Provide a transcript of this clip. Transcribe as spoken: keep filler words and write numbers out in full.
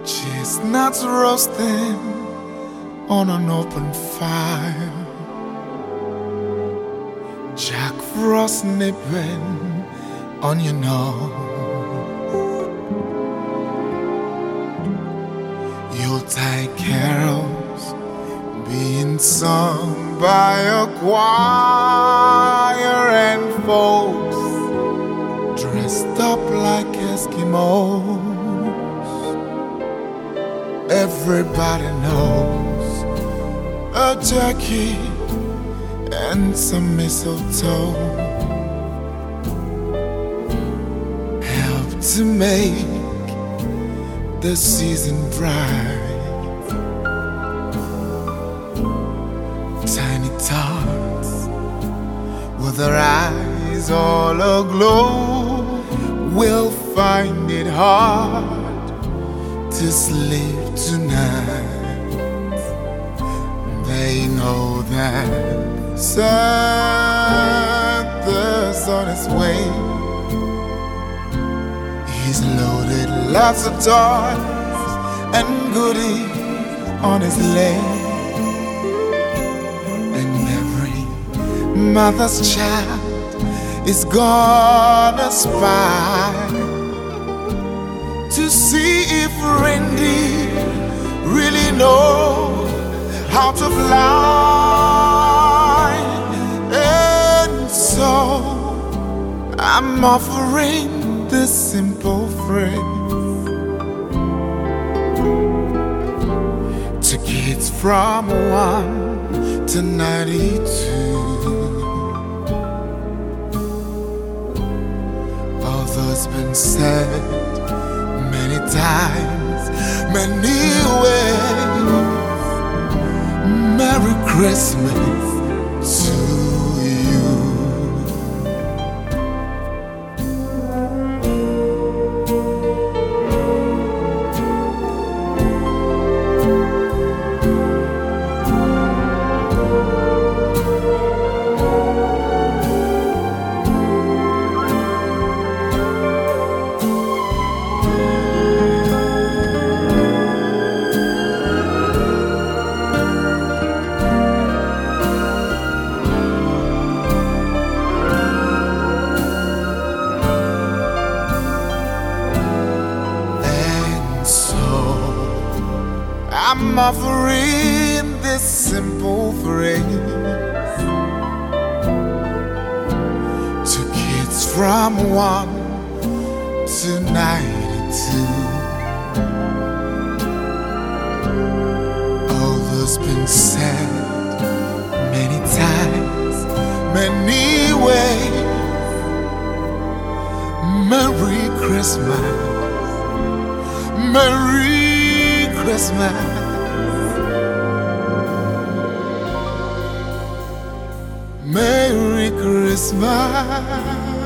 Chestnuts roasting on an open fire, Jack Frost nipping on your nose. Yuletide carols being sung by a choir, and folks dressed up like Eskimos. Everybody knows a turkey and some mistletoe help to make the season bright. Tiny tots with their eyes all aglow will find it hard to sleep tonight. They know that Santa's on his way. He's loaded lots of toys and goodies on his sleigh, and every mother's child is gonna spy to see if reindeer really know how to fly. And so I'm offering this simple phrase to kids from one to ninety-two. Although it's been said many times, many ways, Merry Christmas to you. I'm offering this simple phrase to kids from one to ninety-two. Although it's been said many times, many ways, Merry Christmas, Merry Christmas, Merry Christmas.